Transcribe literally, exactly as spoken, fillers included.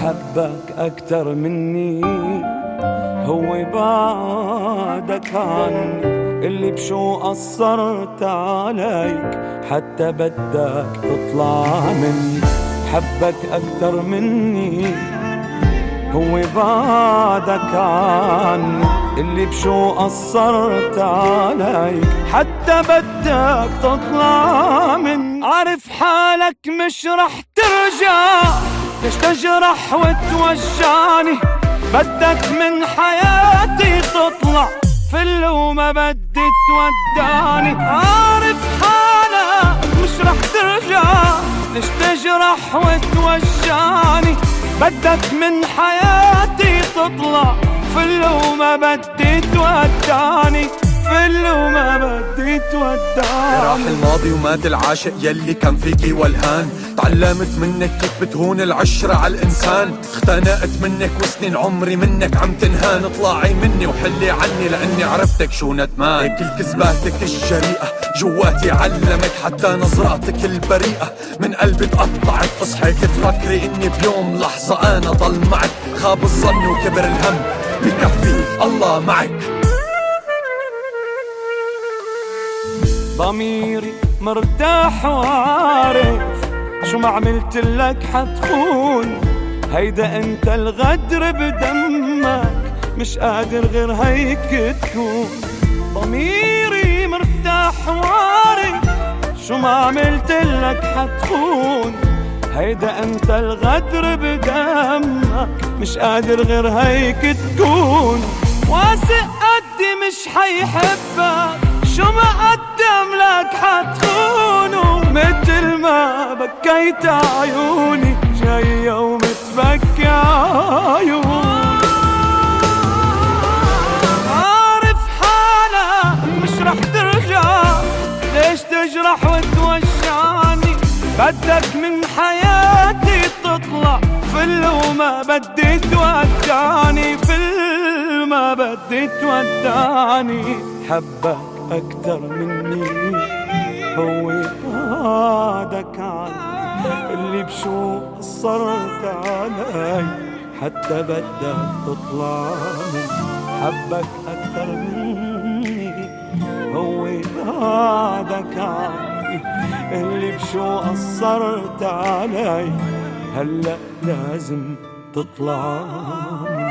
حبك أكتر مني، هو بعدك عني. اللي بشو قصرت عليك حتى بدك تطلع مني. حبك أكتر مني، هو بعدك عني. اللي بشو قصرت عليك حتى بدك تطلع مني. عارف حالك مش رح ترجع، ليش تجرح وتوجعني؟ بدك من حياتي تطلع، فل وما بدي تودعني. عارف حالك مش رح ترجع، ليش تجرح وتوجعني؟ بدك من حياتي تطلع، فل وما بدي تودعني، فل وما بدي تودعني. راح الماضي ومات العاشق يلي كان فيكي والهان. تعلمت منك كيف بتهون العشرة على الإنسان. اختنقت منك وسنين عمري منك عم تنهان. اطلعي مني وحلي عني لأني عرفتك شو ندمان. كل كذباتك الجريئة جواتي علمت، حتى نظراتك البريئة من قلبي تقطعت. اصحيت تفكري اني بيوم لحظة انا ضل معك. خاب الظن وكبر الهم، بكفي الله معك. ضميري مرتاح وعارف شو ما عملت لك حتخون. هيدا انت الغدر بدمك، مش قادر غير هيك تكون. ضميري مرتاح وعارف شو ما عملت لك حتخون. هيدا انت الغدر بدمك، مش قادر غير هيك تكون. واثق قدي مش حيحبك، شو ما قدم لك حتخونه. متل ما بكيت عيوني جاية ومتبكي عيوني. عارف حالك مش رح ترجع، ليش تجرح وتوجعني؟ بدك من حياتي تطلع، فل وما بدي تودعني، فل ما بدي تودعني. حبك أكتر مني، هو بعدك عني. اللي بشو قصرت علي حتى بدك تطلع مني. حبك أكتر مني، هو بعدك عني. اللي بشو قصرت علي هلأ لازم تطلع مني.